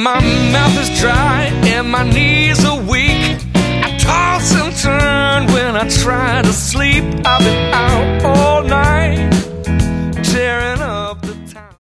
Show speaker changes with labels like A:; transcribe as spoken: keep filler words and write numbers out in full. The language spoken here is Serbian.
A: My mouth is dry and my knees are weak. I toss and turn when I try